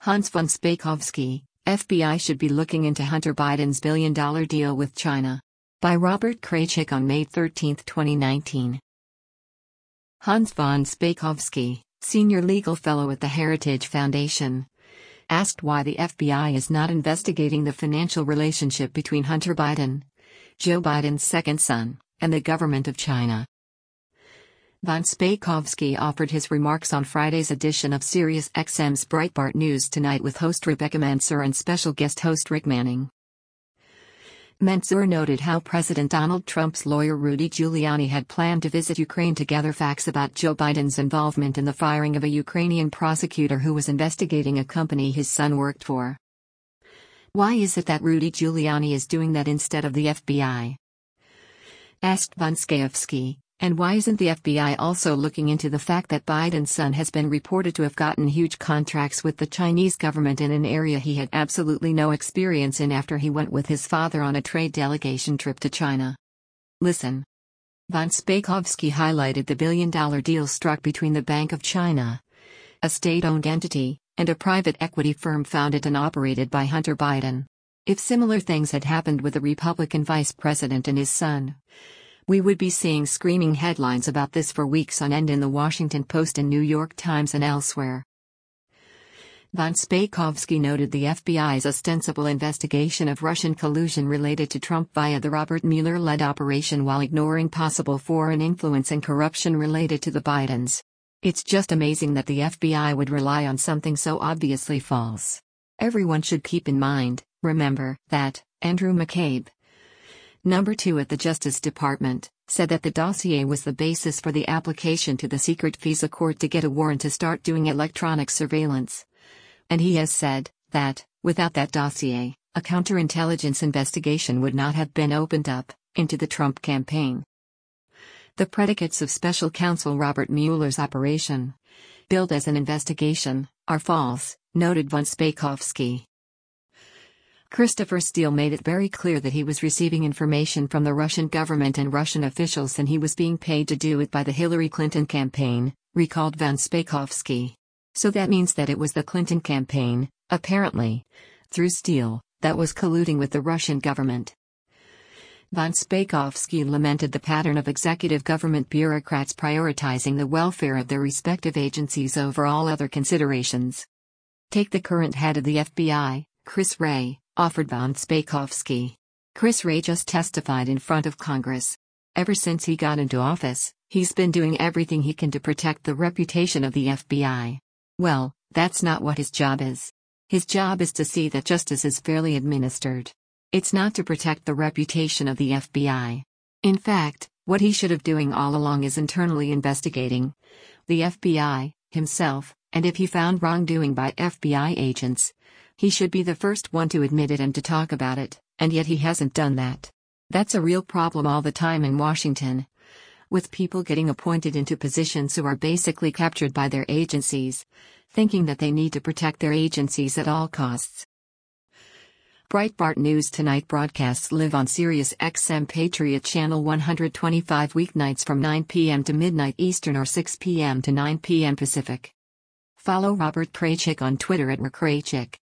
Hans von Spakovsky, FBI should be looking into Hunter Biden's billion-dollar deal with China. By Robert Kraychik on May 13, 2019. Hans von Spakovsky, senior legal fellow at the Heritage Foundation, asked why the FBI is not investigating the financial relationship between Hunter Biden, Joe Biden's second son, and the government of China. Von Spakovsky offered his remarks on Friday's edition of SiriusXM's Breitbart News Tonight with host Rebecca Mansour and special guest host Rick Manning. Mansour noted how President Donald Trump's lawyer Rudy Giuliani had planned to visit Ukraine to gather facts about Joe Biden's involvement in the firing of a Ukrainian prosecutor who was investigating a company his son worked for. Why is it that Rudy Giuliani is doing that instead of the FBI? Asked von Spakovsky. And why isn't the FBI also looking into the fact that Biden's son has been reported to have gotten huge contracts with the Chinese government in an area he had absolutely no experience in after he went with his father on a trade delegation trip to China? Listen. Von Spakovsky highlighted the billion-dollar deal struck between the Bank of China, a state-owned entity, and a private equity firm founded and operated by Hunter Biden. If similar things had happened with the Republican vice president and his son, we would be seeing screaming headlines about this for weeks on end in the Washington Post and New York Times and elsewhere. Von Spakovsky noted the FBI's ostensible investigation of Russian collusion related to Trump via the Robert Mueller-led operation while ignoring possible foreign influence and corruption related to the Bidens. It's just amazing that the FBI would rely on something so obviously false. Everyone should keep in mind, remember, that Andrew McCabe, number 2 at the Justice Department, said that the dossier was the basis for the application to the secret FISA court to get a warrant to start doing electronic surveillance. And he has said that, without that dossier, a counterintelligence investigation would not have been opened up into the Trump campaign. The predicates of special counsel Robert Mueller's operation, billed as an investigation, are false, noted von Spakovsky. Christopher Steele made it very clear that he was receiving information from the Russian government and Russian officials and he was being paid to do it by the Hillary Clinton campaign, recalled von Spakovsky. So that means that it was the Clinton campaign, apparently, through Steele, that was colluding with the Russian government. Von Spakovsky lamented the pattern of executive government bureaucrats prioritizing the welfare of their respective agencies over all other considerations. Take the current head of the FBI, Chris Wray, offered von Spakovsky. Chris Wray just testified in front of Congress. Ever since he got into office, he's been doing everything he can to protect the reputation of the FBI. Well, that's not what his job is. His job is to see that justice is fairly administered. It's not to protect the reputation of the FBI. In fact, what he should have doing all along is internally investigating the FBI, himself, and if he found wrongdoing by FBI agents, he should be the first one to admit it and to talk about it, and yet he hasn't done that. That's a real problem all the time in Washington, with people getting appointed into positions who are basically captured by their agencies, thinking that they need to protect their agencies at all costs. Breitbart News Tonight broadcasts live on SiriusXM Patriot Channel 125 weeknights from 9 p.m. to midnight Eastern or 6 p.m. to 9 p.m. Pacific. Follow Robert Kraychik on Twitter @RickKraychik.